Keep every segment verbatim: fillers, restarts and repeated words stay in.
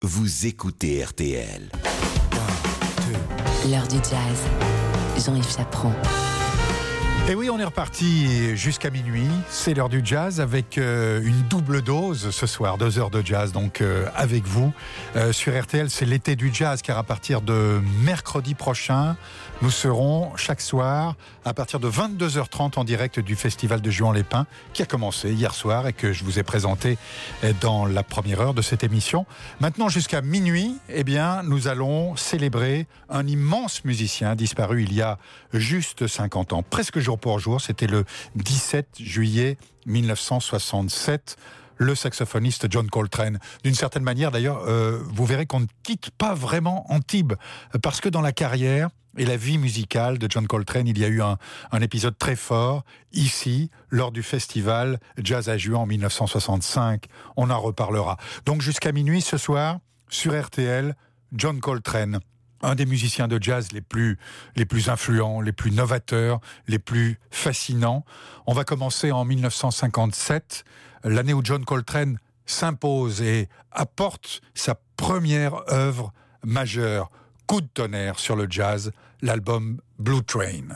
Vous écoutez R T L. L'heure du jazz. Jean-Yves Chaperon. Et oui, on est reparti jusqu'à minuit. C'est l'heure du jazz avec euh, une double dose ce soir, deux heures de jazz donc euh, avec vous. Euh, sur R T L, c'est l'été du jazz car à partir de mercredi prochain, nous serons chaque soir à partir de vingt-deux heures trente en direct du festival de Juan-les-Pins qui a commencé hier soir et que je vous ai présenté dans la première heure de cette émission. Maintenant jusqu'à minuit, eh bien, nous allons célébrer un immense musicien disparu il y a juste cinquante ans, presque jour pour jour. C'était le dix-sept juillet mille neuf cent soixante-sept. Le saxophoniste John Coltrane. D'une certaine manière, d'ailleurs, euh, vous verrez qu'on ne quitte pas vraiment Antibes, parce que dans la carrière et la vie musicale de John Coltrane, il y a eu un, un épisode très fort, ici, lors du festival Jazz à Juan en mille neuf cent soixante-cinq. On en reparlera. Donc jusqu'à minuit ce soir, sur R T L, John Coltrane. Un des musiciens de jazz les plus, les plus influents, les plus novateurs, les plus fascinants. On va commencer en mille neuf cent cinquante-sept, l'année où John Coltrane s'impose et apporte sa première œuvre majeure, coup de tonnerre sur le jazz, l'album Blue Train.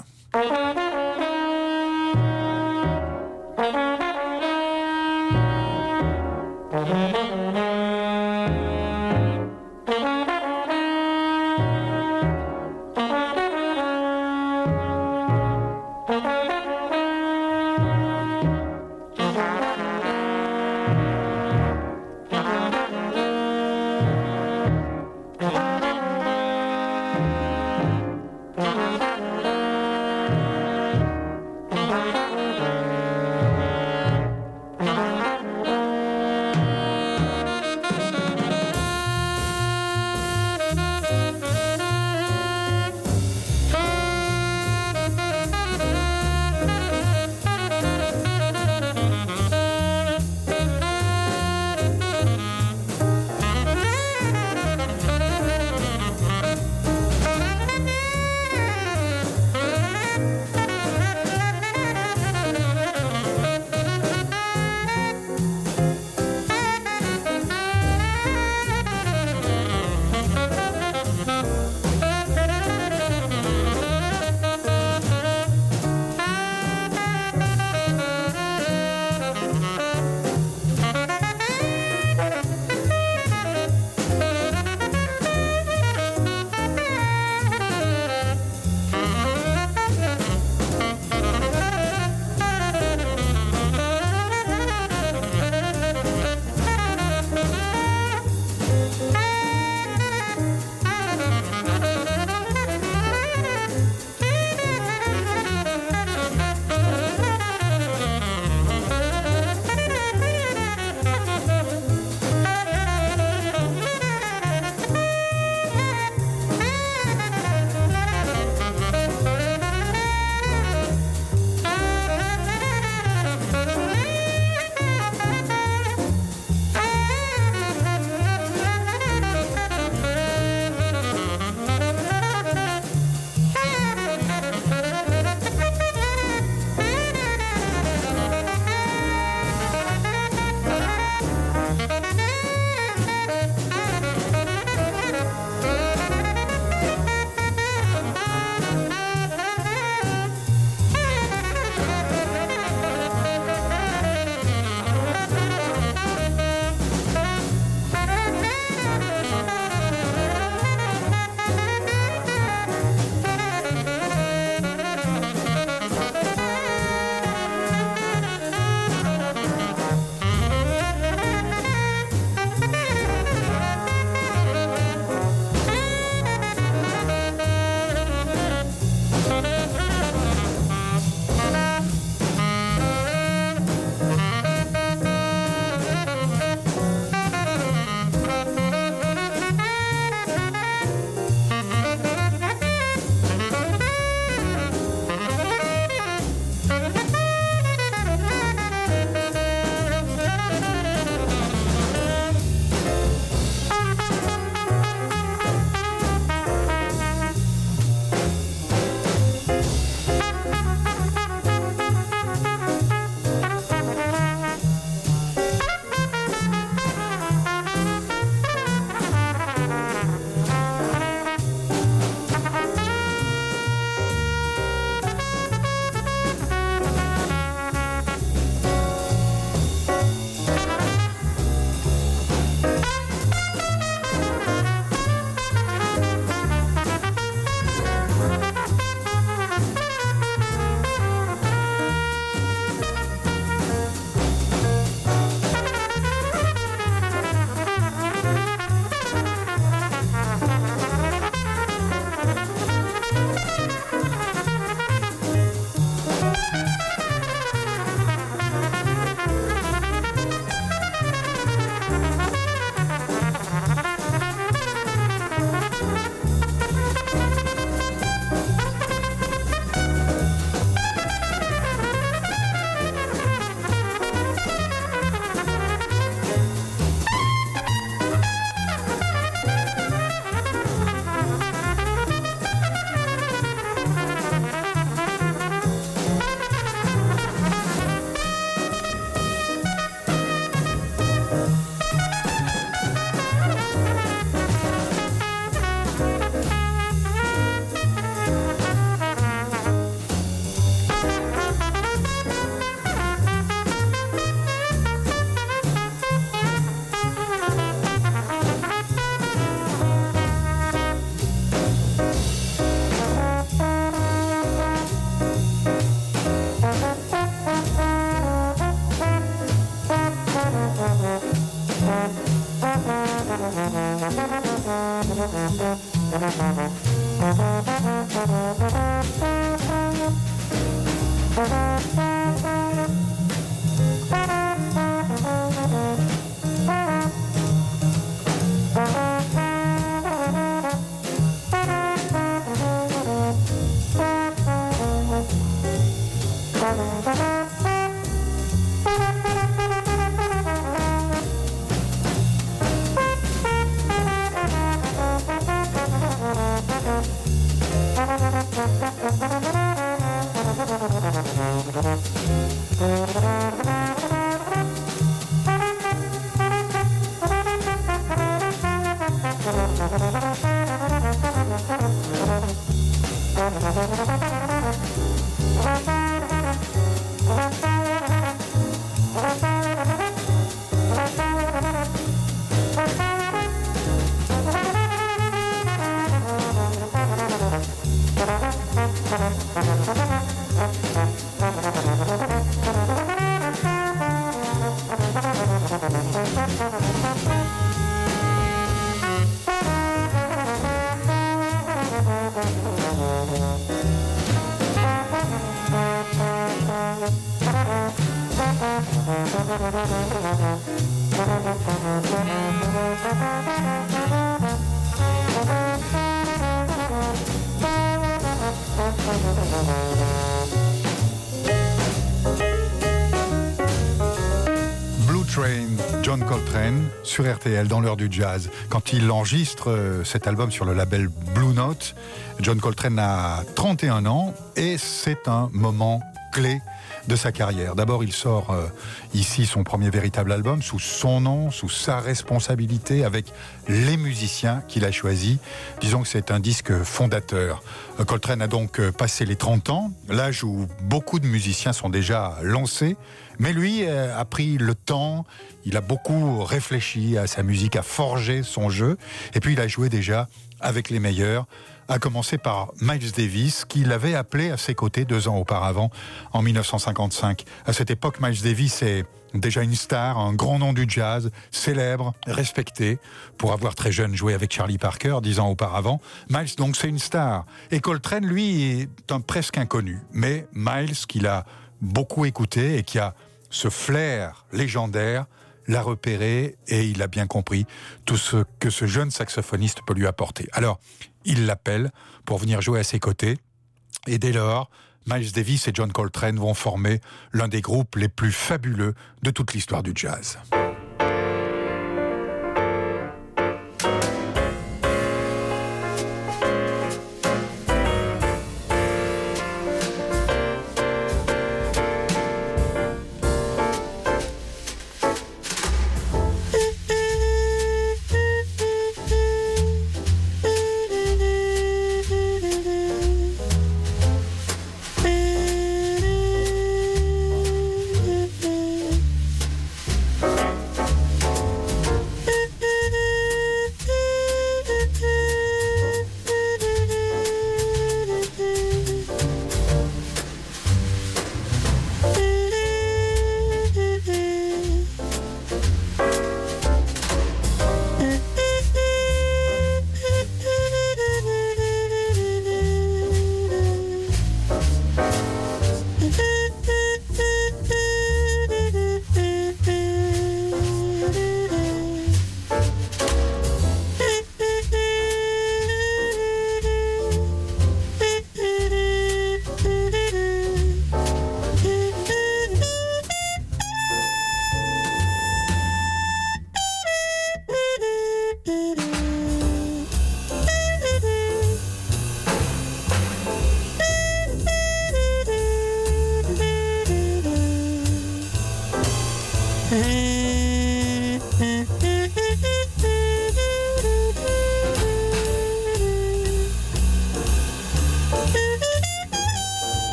John Coltrane sur R T L dans l'heure du jazz. Quand il enregistre euh, cet album sur le label Blue Note, John Coltrane a trente et un ans et c'est un moment clé de sa carrière. D'abord, il sort euh, ici son premier véritable album sous son nom, sous sa responsabilité, avec les musiciens qu'il a choisis. Disons que c'est un disque fondateur. Euh, Coltrane a donc euh, passé les trente ans, l'âge où beaucoup de musiciens sont déjà lancés. Mais lui euh, a pris le temps, il a beaucoup réfléchi à sa musique, a forgé son jeu, et puis il a joué déjà avec les meilleurs, à commencer par Miles Davis, qui l'avait appelé à ses côtés deux ans auparavant, en mille neuf cent cinquante-cinq. À cette époque, Miles Davis est déjà une star, un grand nom du jazz, célèbre, respecté, pour avoir très jeune joué avec Charlie Parker, dix ans auparavant. Miles, donc, c'est une star. Et Coltrane, lui, est un presque inconnu. Mais Miles, qu'il a beaucoup écouté et qui a ce flair légendaire, l'a repéré et il a bien compris tout ce que ce jeune saxophoniste peut lui apporter. Alors, il l'appelle pour venir jouer à ses côtés et dès lors, Miles Davis et John Coltrane vont former l'un des groupes les plus fabuleux de toute l'histoire du jazz.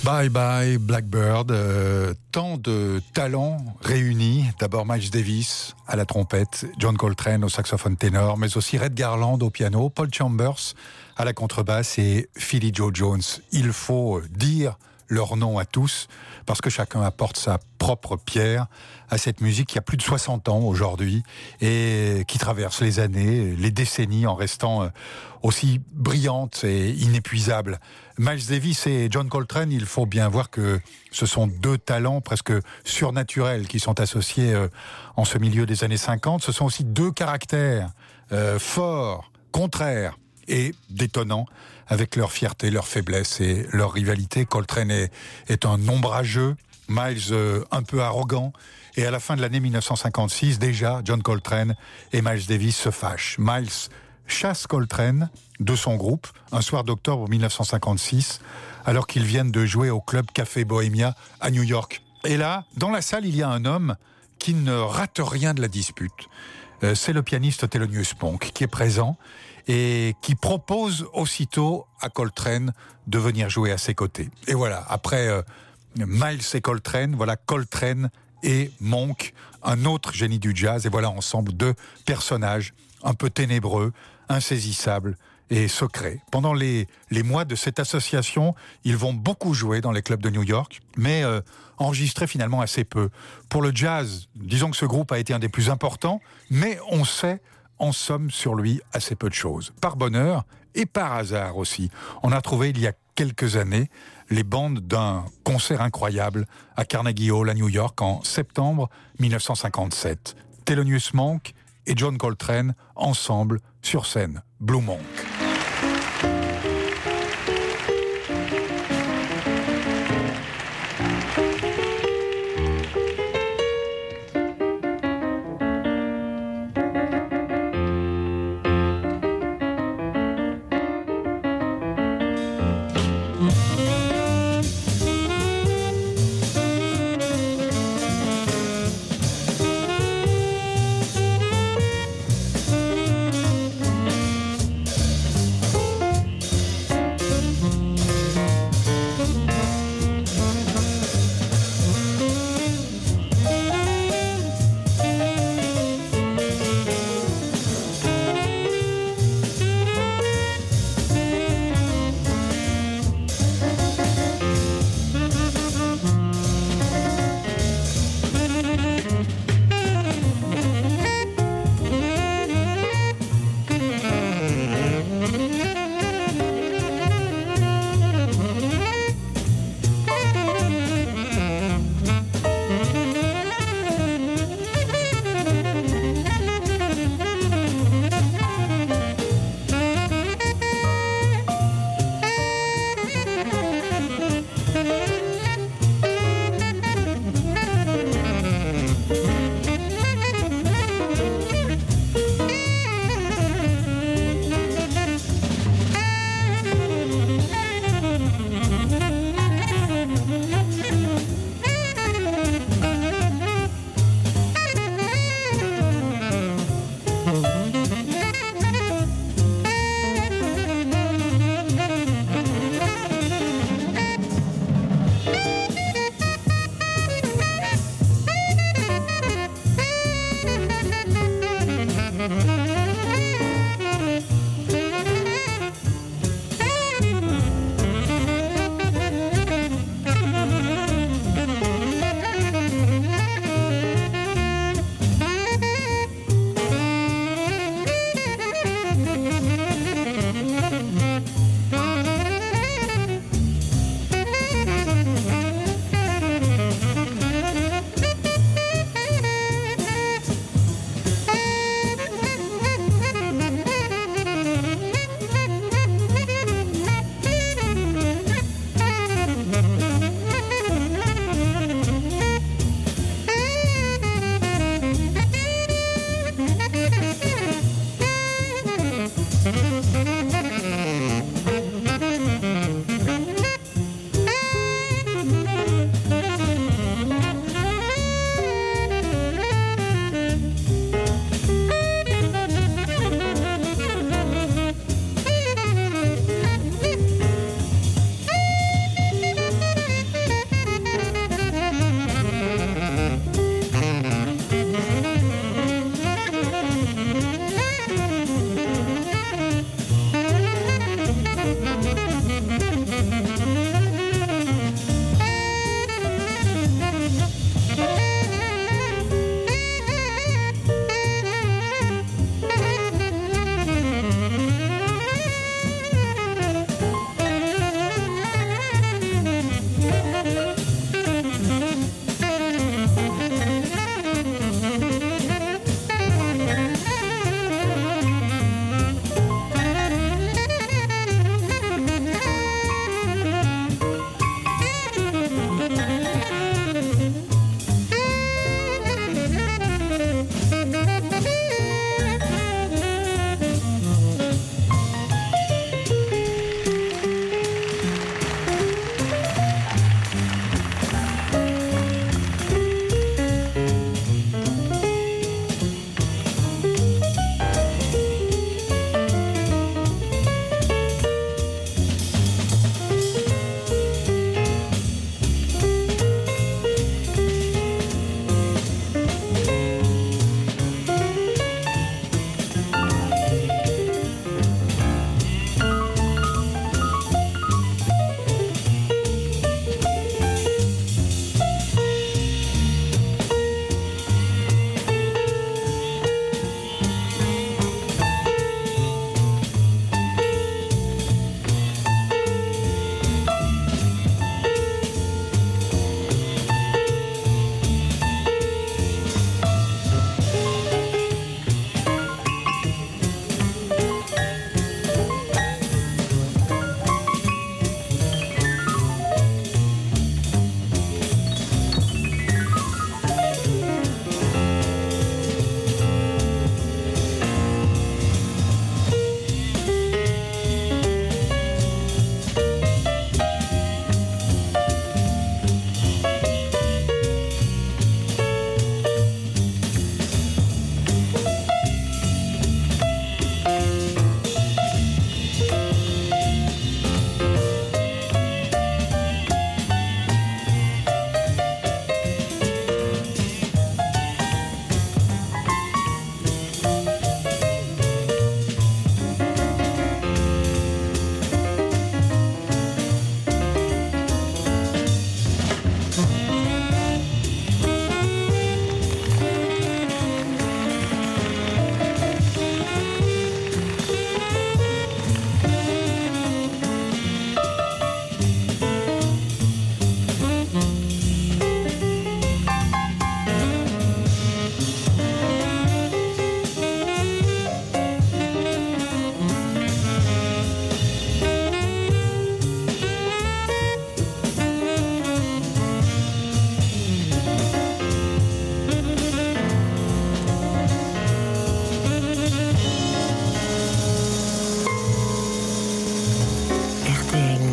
Bye bye Blackbird, euh, tant de talents réunis, d'abord Miles Davis à la trompette, John Coltrane au saxophone ténor, mais aussi Red Garland au piano, Paul Chambers à la contrebasse et Philly Joe Jones. Il faut dire leur nom à tous, parce que chacun apporte sa propre pierre à cette musique qui a plus de soixante ans aujourd'hui et qui traverse les années, les décennies en restant aussi brillante et inépuisable. Miles Davis et John Coltrane, il faut bien voir que ce sont deux talents presque surnaturels qui sont associés en ce milieu des années cinquante. Ce sont aussi deux caractères euh, forts, contraires et détonnants, avec leur fierté, leur faiblesse et leur rivalité. Coltrane est, est un ombrageux, Miles euh, un peu arrogant, et à la fin de l'année mille neuf cent cinquante-six, déjà, John Coltrane et Miles Davis se fâchent. Miles chasse Coltrane de son groupe un soir d'octobre mille neuf cent cinquante-six, alors qu'ils viennent de jouer au club Café Bohemia à New York. Et là, dans la salle, il y a un homme qui ne rate rien de la dispute. Euh, c'est le pianiste Thelonious Monk qui est présent et qui propose aussitôt à Coltrane de venir jouer à ses côtés. Et voilà, après euh, Miles et Coltrane, voilà Coltrane et Monk, un autre génie du jazz, et voilà ensemble deux personnages un peu ténébreux, insaisissables et secrets. Pendant les, les mois de cette association, ils vont beaucoup jouer dans les clubs de New York, mais euh, enregistrer finalement assez peu. Pour le jazz, disons que ce groupe a été un des plus importants, mais on sait en somme sur lui assez peu de choses. Par bonheur et par hasard aussi, on a trouvé il y a quelques années les bandes d'un concert incroyable à Carnegie Hall à New York en septembre mille neuf cent cinquante-sept. Thelonious Monk et John Coltrane ensemble sur scène. Blue Monk.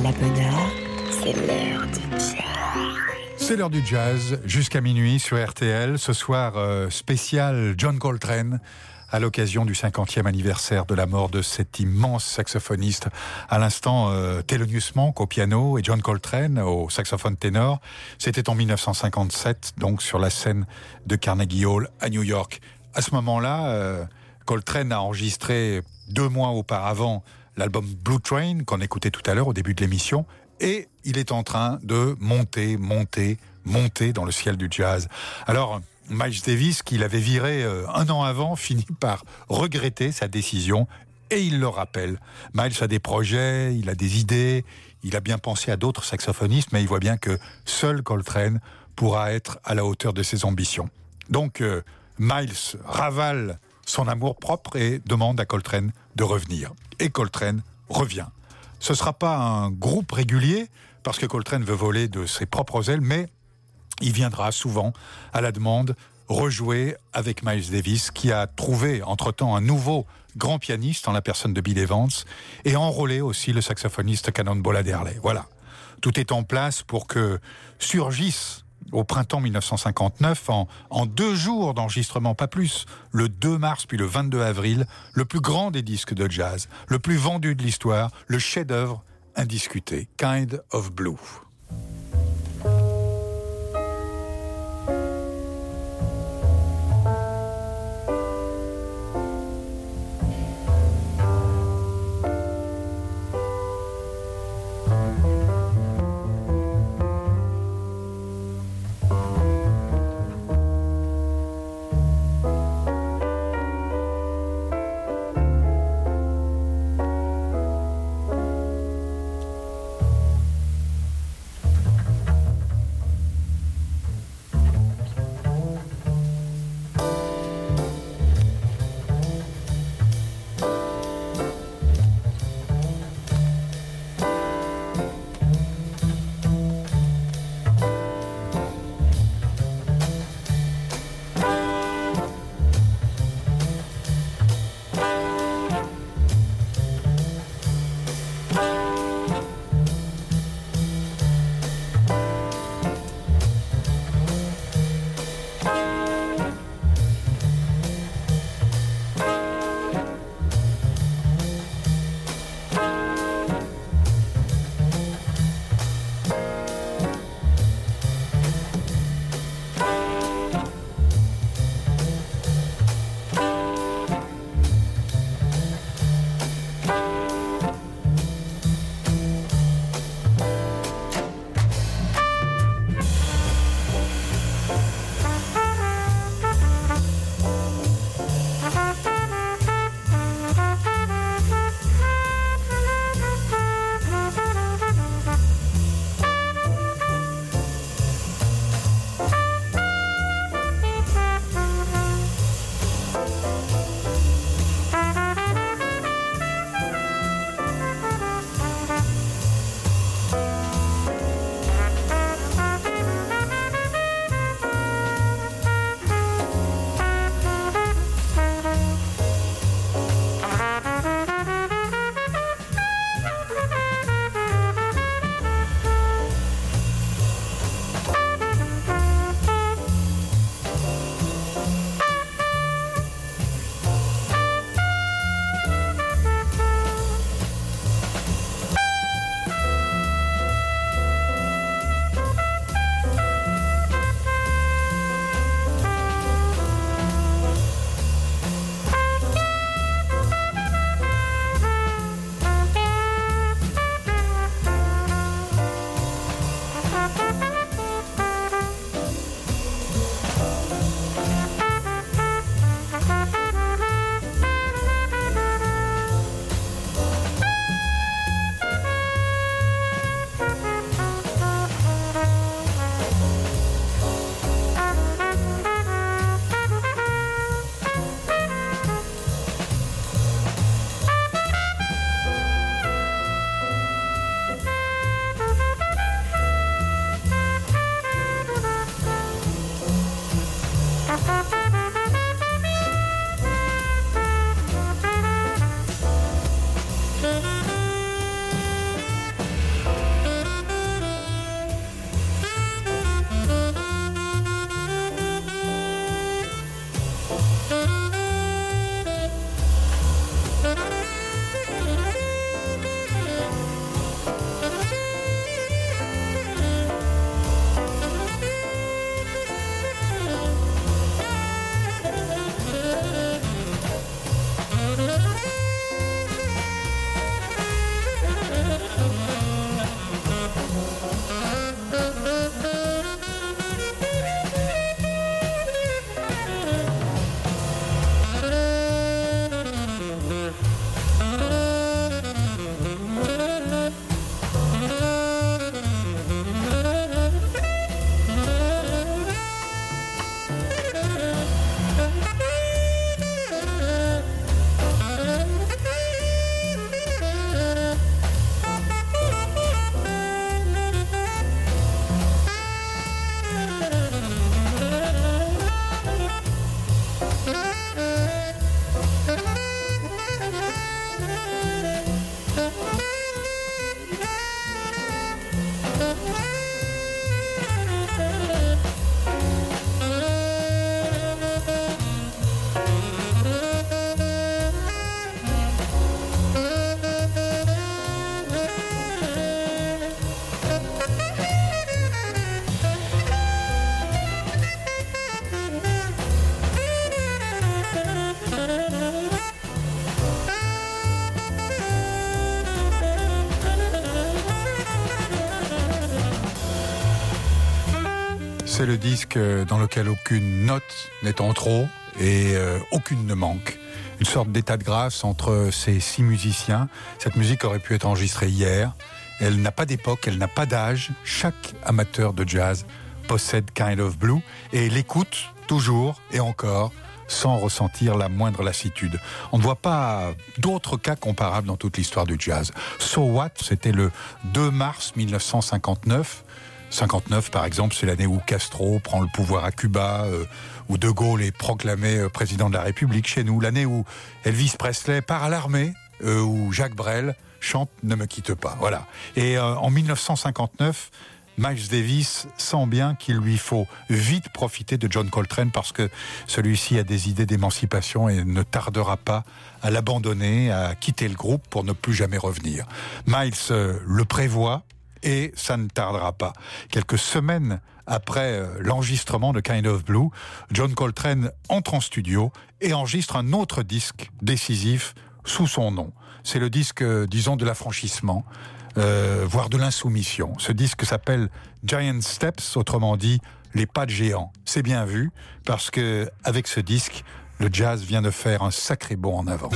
la bonne heure, c'est l'heure du jazz. C'est l'heure du jazz, jusqu'à minuit sur R T L. Ce soir, euh, spécial John Coltrane, à l'occasion du cinquantième anniversaire de la mort de cet immense saxophoniste. À l'instant, euh, Thelonious Monk au piano et John Coltrane au saxophone ténor. C'était en mille neuf cent cinquante-sept, donc sur la scène de Carnegie Hall à New York. À ce moment-là, euh, Coltrane a enregistré deux mois auparavant l'album Blue Train, qu'on écoutait tout à l'heure au début de l'émission, et il est en train de monter, monter, monter dans le ciel du jazz. Alors, Miles Davis, qui l'avait viré euh, un an avant, finit par regretter sa décision, et il le rappelle. Miles a des projets, il a des idées, il a bien pensé à d'autres saxophonistes, mais il voit bien que seul Coltrane pourra être à la hauteur de ses ambitions. Donc, euh, Miles ravale son amour propre et demande à Coltrane de revenir. Et Coltrane revient. Ce ne sera pas un groupe régulier, parce que Coltrane veut voler de ses propres ailes, mais il viendra souvent, à la demande, rejouer avec Miles Davis, qui a trouvé entre-temps un nouveau grand pianiste en la personne de Bill Evans, et enrôlé aussi le saxophoniste Cannonball Adderley. Voilà. Tout est en place pour que surgisse au printemps mille neuf cent cinquante-neuf, en, en deux jours d'enregistrement, pas plus, le deux mars puis le vingt-deux avril, le plus grand des disques de jazz, le plus vendu de l'histoire, le chef-d'œuvre indiscuté, Kind of Blue. C'est le disque dans lequel aucune note n'est en trop et euh, aucune ne manque. Une sorte d'état de grâce entre ces six musiciens. Cette musique aurait pu être enregistrée hier. Elle n'a pas d'époque, elle n'a pas d'âge. Chaque amateur de jazz possède Kind of Blue et l'écoute toujours et encore sans ressentir la moindre lassitude. On ne voit pas d'autres cas comparables dans toute l'histoire du jazz. So What, c'était le deux mars mille neuf cent cinquante-neuf. cinquante-neuf, par exemple, c'est l'année où Castro prend le pouvoir à Cuba, euh, où De Gaulle est proclamé euh, président de la République chez nous. L'année où Elvis Presley part à l'armée, euh, où Jacques Brel chante « Ne me quitte pas ». Voilà. Et euh, en mille neuf cent cinquante-neuf, Miles Davis sent bien qu'il lui faut vite profiter de John Coltrane parce que celui-ci a des idées d'émancipation et ne tardera pas à l'abandonner, à quitter le groupe pour ne plus jamais revenir. Miles euh, le prévoit et ça ne tardera pas. Quelques semaines après euh, l'enregistrement de Kind of Blue, John Coltrane entre en studio et enregistre un autre disque décisif sous son nom. C'est le disque, euh, disons, de l'affranchissement. Euh, voire de l'insoumission. Ce disque s'appelle Giant Steps, autrement dit les pas de géant. C'est bien vu parce que avec ce disque, le jazz vient de faire un sacré bond en avant.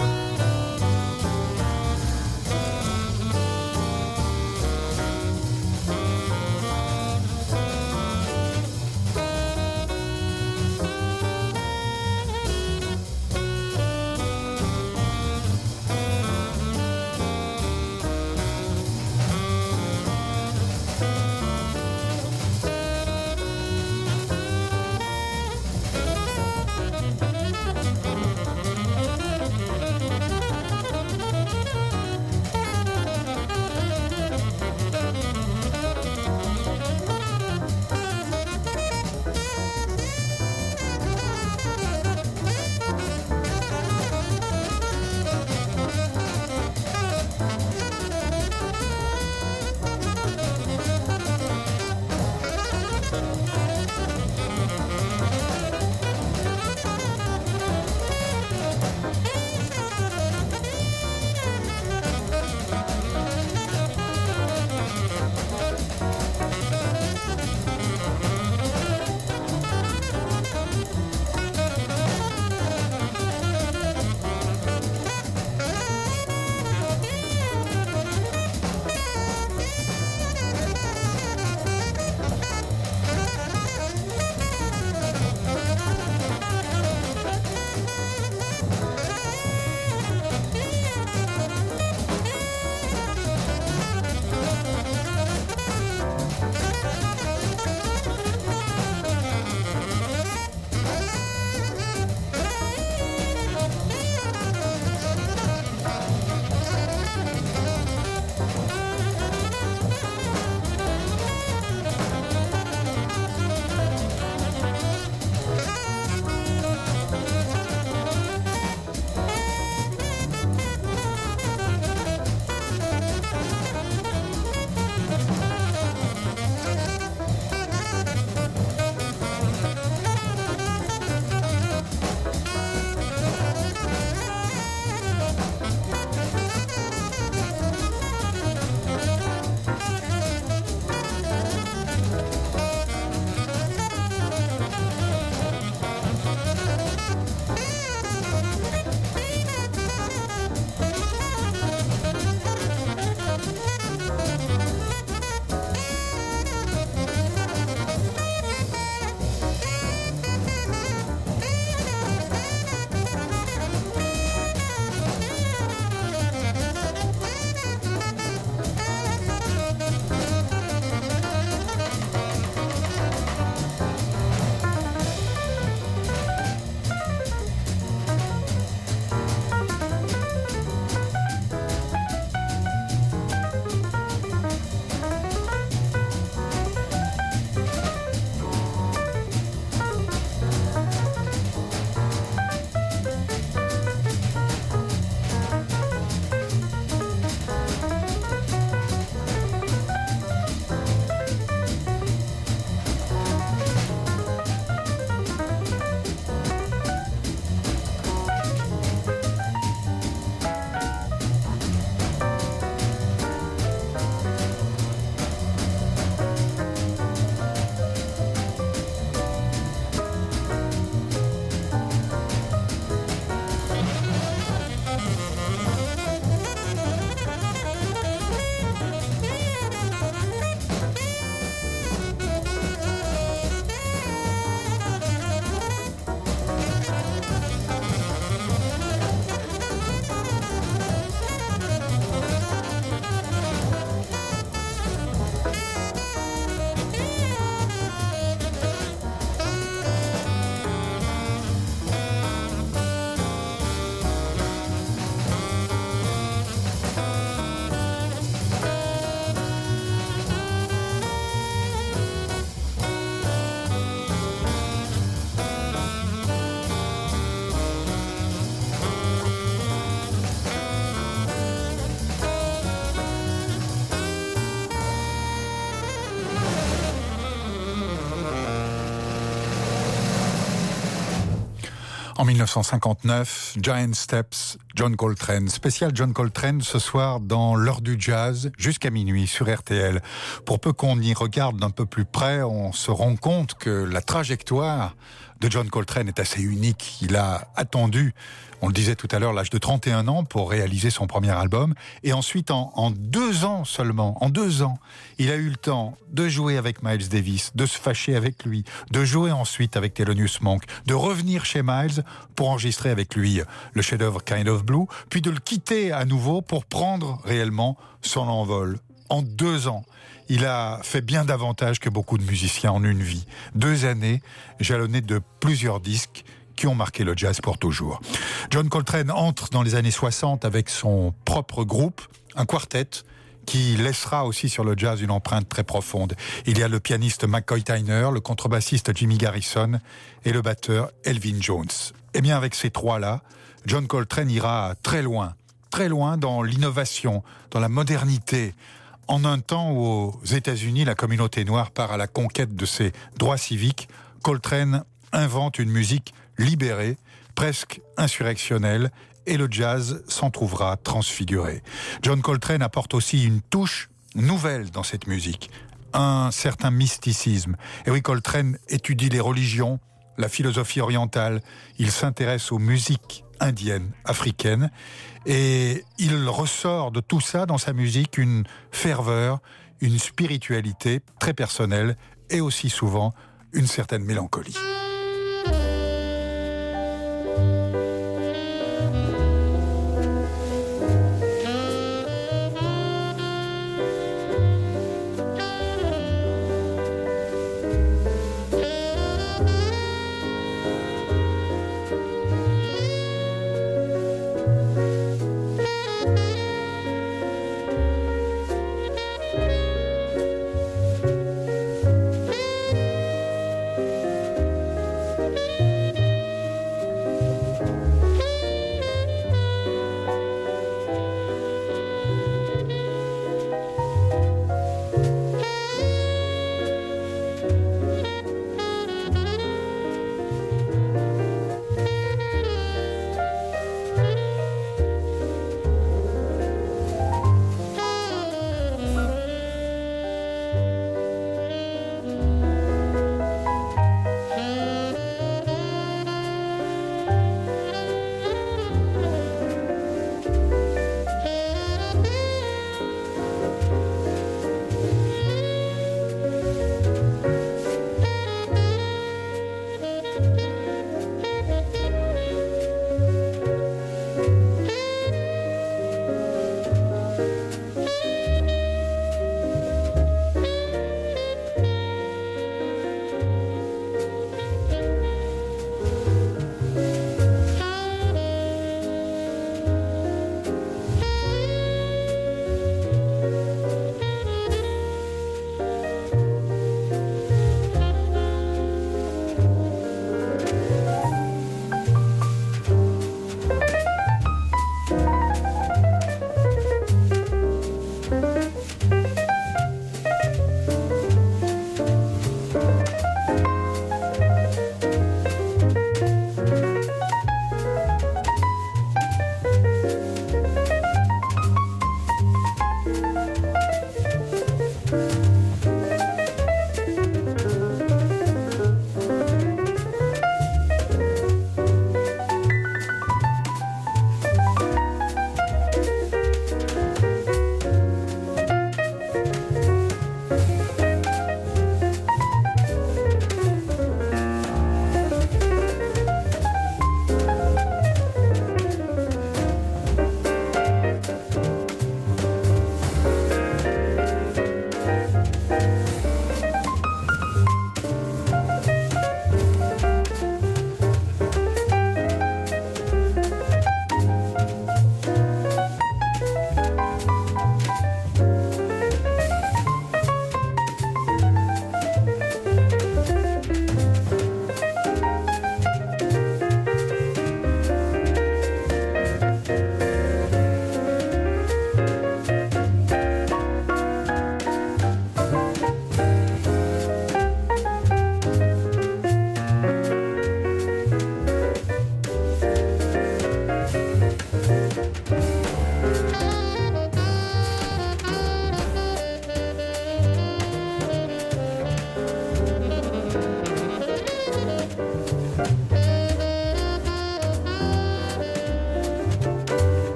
En mille neuf cent cinquante-neuf, Giant Steps, John Coltrane. Spécial John Coltrane ce soir dans l'heure du jazz jusqu'à minuit sur R T L. Pour peu qu'on y regarde d'un peu plus près, on se rend compte que la trajectoire de John Coltrane est assez unique. Il a attendu, on le disait tout à l'heure, l'âge de trente et un ans pour réaliser son premier album. Et ensuite, en, en deux ans seulement, en deux ans, il a eu le temps de jouer avec Miles Davis, de se fâcher avec lui, de jouer ensuite avec Thelonious Monk, de revenir chez Miles pour enregistrer avec lui le chef-d'œuvre Kind of Blue, puis de le quitter à nouveau pour prendre réellement son envol. En deux ans, il a fait bien davantage que beaucoup de musiciens en une vie. Deux années jalonnées de plusieurs disques qui ont marqué le jazz pour toujours. John Coltrane entre dans les années soixante avec son propre groupe, un quartet, qui laissera aussi sur le jazz une empreinte très profonde. Il y a le pianiste McCoy Tyner, le contrebassiste Jimmy Garrison et le batteur Elvin Jones. Eh bien, avec ces trois-là, John Coltrane ira très loin, très loin dans l'innovation, dans la modernité. En un temps où aux États-Unis, la communauté noire part à la conquête de ses droits civiques, Coltrane invente une musique libérée, presque insurrectionnelle, et le jazz s'en trouvera transfiguré. John Coltrane apporte aussi une touche nouvelle dans cette musique, un certain mysticisme. Et oui, Coltrane étudie les religions, la philosophie orientale, il s'intéresse aux musiques indiennes, africaines, et il ressort de tout ça dans sa musique une ferveur, une spiritualité très personnelle et aussi souvent une certaine mélancolie.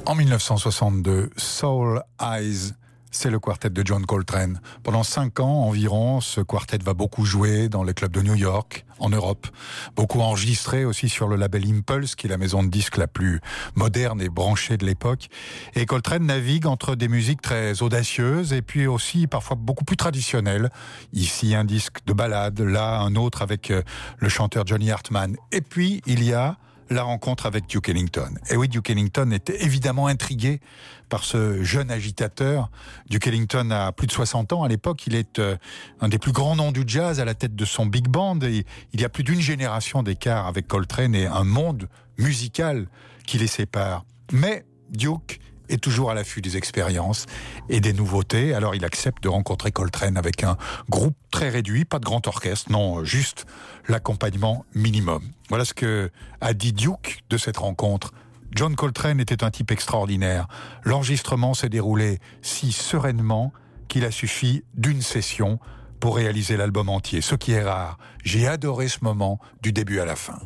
En mille neuf cent soixante-deux, Soul Eyes, c'est le quartet de John Coltrane. Pendant cinq ans environ, ce quartet va beaucoup jouer dans les clubs de New York, en Europe. Beaucoup enregistré aussi sur le label Impulse, qui est la maison de disques la plus moderne et branchée de l'époque. Et Coltrane navigue entre des musiques très audacieuses et puis aussi parfois beaucoup plus traditionnelles. Ici un disque de ballade, là un autre avec le chanteur Johnny Hartman. Et puis il y a la rencontre avec Duke Ellington. Et oui, Duke Ellington était évidemment intrigué par ce jeune agitateur. Duke Ellington a plus de soixante ans à l'époque. Il est euh, un des plus grands noms du jazz à la tête de son big band. Et il y a plus d'une génération d'écart avec Coltrane et un monde musical qui les sépare. Mais Duke est toujours à l'affût des expériences et des nouveautés. Alors il accepte de rencontrer Coltrane avec un groupe très réduit, pas de grand orchestre, non, juste l'accompagnement minimum. Voilà ce que a dit Duke de cette rencontre. John Coltrane était un type extraordinaire. L'enregistrement s'est déroulé si sereinement qu'il a suffi d'une session pour réaliser l'album entier, ce qui est rare. J'ai adoré ce moment du début à la fin.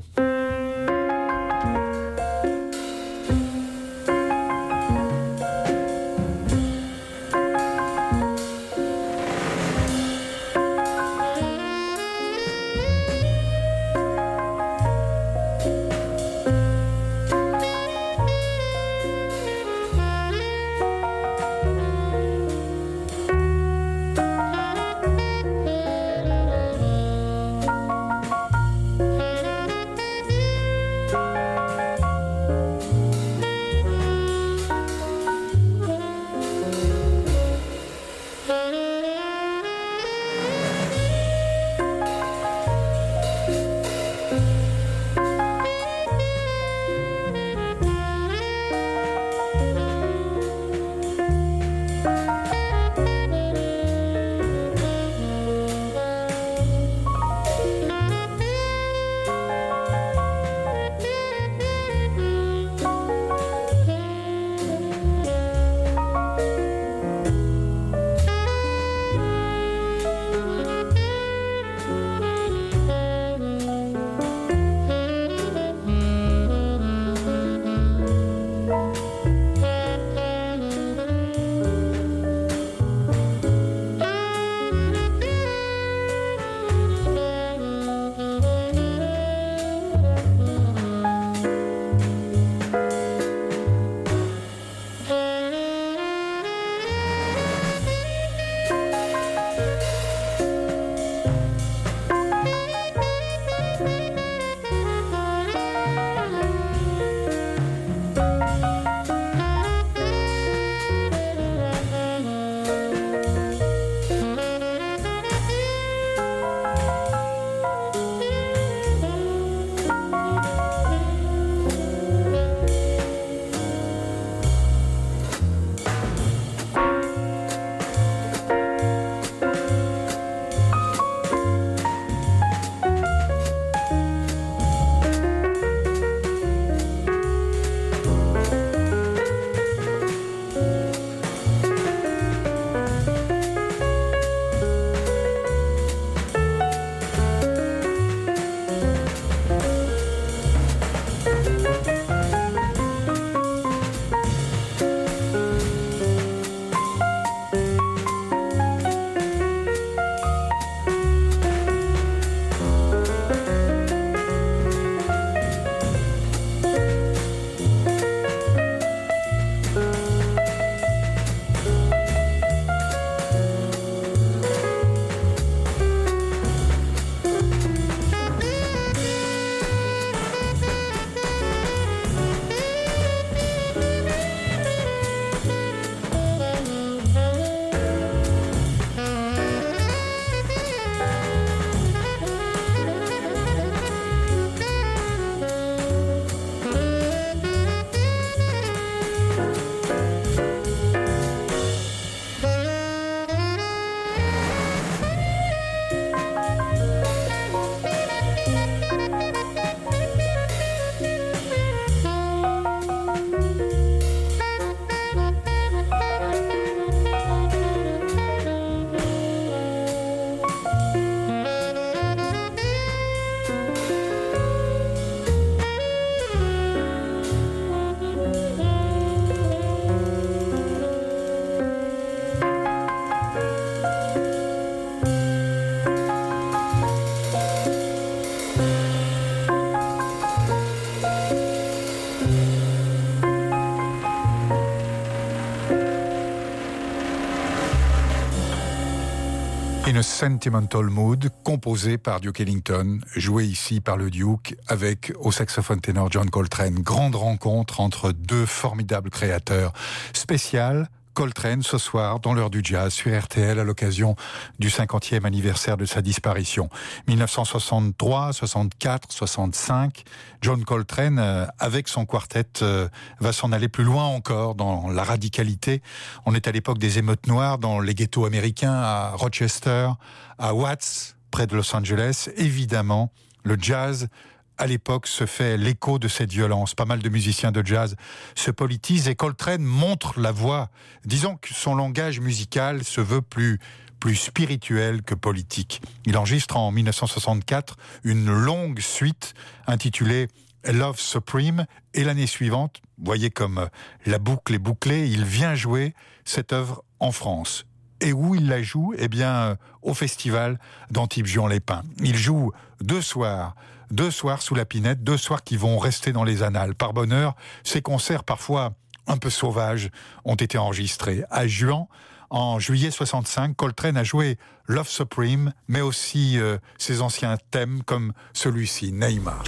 In a Sentimental Mood, composé par Duke Ellington, joué ici par le Duke avec au saxophone ténor John Coltrane. Grande rencontre entre deux formidables créateurs. Spécial Coltrane ce soir dans l'heure du jazz sur R T L à l'occasion du cinquantième anniversaire de sa disparition. dix-neuf cent soixante-trois, soixante-quatre, soixante-cinq, John Coltrane euh, avec son quartet euh, va s'en aller plus loin encore dans la radicalité. On est à l'époque des émeutes noires dans les ghettos américains à Rochester, à Watts, près de Los Angeles. Évidemment, le jazz à l'époque se fait l'écho de cette violence. Pas mal de musiciens de jazz se politisent et Coltrane montre la voie. Disons que son langage musical se veut plus, plus spirituel que politique. Il enregistre en dix-neuf cent soixante-quatre une longue suite intitulée Love Supreme et l'année suivante, vous voyez comme la boucle est bouclée, il vient jouer cette œuvre en France. Et où il la joue ? Eh bien, au festival d'Antibes-Juan-les-Pins. Il joue deux soirs, deux soirs sous la Pinette, deux soirs qui vont rester dans les annales. Par bonheur, ces concerts parfois un peu sauvages ont été enregistrés. À Juan, en juillet soixante-cinq, Coltrane a joué Love Supreme, mais aussi euh, ses anciens thèmes comme celui-ci, Neymar.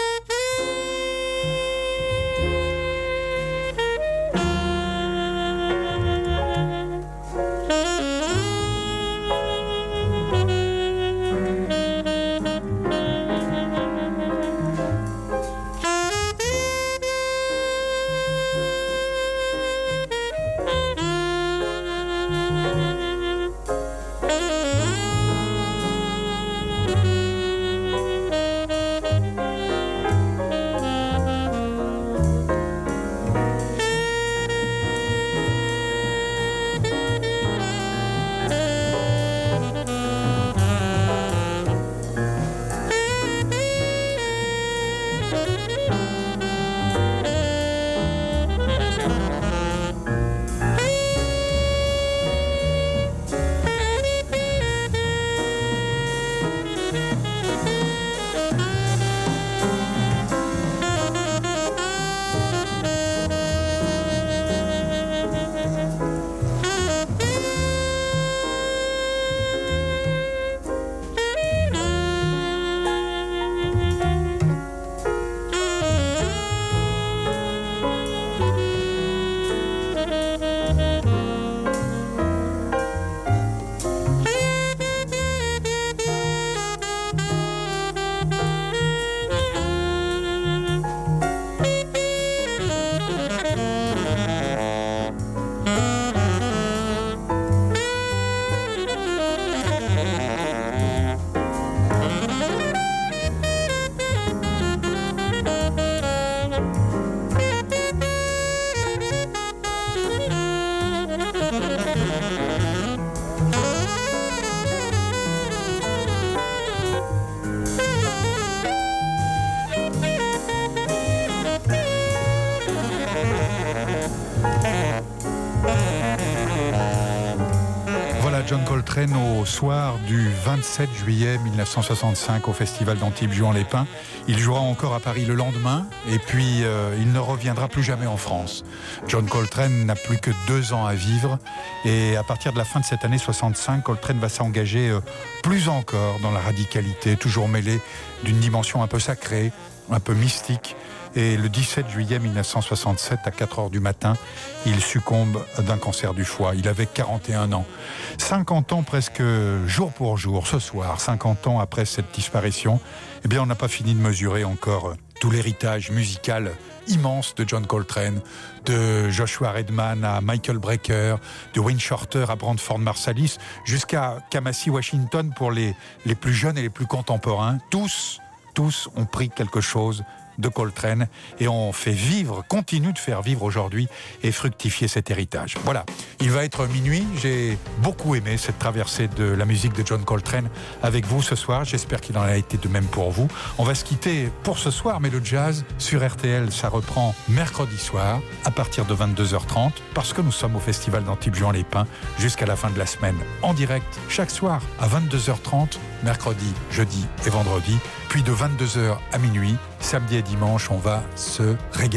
John Coltrane au soir du vingt-sept juillet mille neuf cent soixante-cinq au festival d'Antibes-Juan-les-Pins. Il jouera encore à Paris le lendemain et puis euh, il ne reviendra plus jamais en France. John Coltrane n'a plus que deux ans à vivre et à partir de la fin de cette année soixante-cinq, Coltrane va s'engager euh, plus encore dans la radicalité, toujours mêlée d'une dimension un peu sacrée, un peu mystique. Et le dix-sept juillet mille neuf cent soixante-sept, à quatre heures du matin, il succombe d'un cancer du foie. Il avait quarante et un ans. cinquante ans presque jour pour jour, ce soir, cinquante ans après cette disparition, eh bien on n'a pas fini de mesurer encore tout l'héritage musical immense de John Coltrane, de Joshua Redman à Michael Brecker, de Wayne Shorter à Branford Marsalis, jusqu'à Kamasi Washington pour les, les plus jeunes et les plus contemporains. Tous, tous ont pris quelque chose de Coltrane et on fait vivre, continue de faire vivre aujourd'hui et fructifier cet héritage. Voilà, il va être minuit, j'ai beaucoup aimé cette traversée de la musique de John Coltrane avec vous ce soir, j'espère qu'il en a été de même pour vous. On va se quitter pour ce soir, mais le jazz sur R T L, ça reprend mercredi soir à partir de vingt-deux heures trente parce que nous sommes au festival d'Antibes-Juan-les-Pins jusqu'à la fin de la semaine, en direct chaque soir à vingt-deux heures trente, mercredi, jeudi et vendredi, puis de vingt-deux heures à minuit, samedi et dimanche, on va se régaler.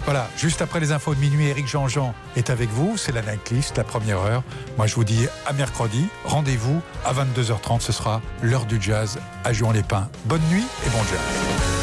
Voilà, juste après les infos de minuit, Éric Jean-Jean est avec vous. C'est la Nightlist, la première heure. Moi, je vous dis à mercredi. Rendez-vous à vingt-deux heures trente. Ce sera l'heure du jazz à Juan-les-Pins. Bonne nuit et bon jazz.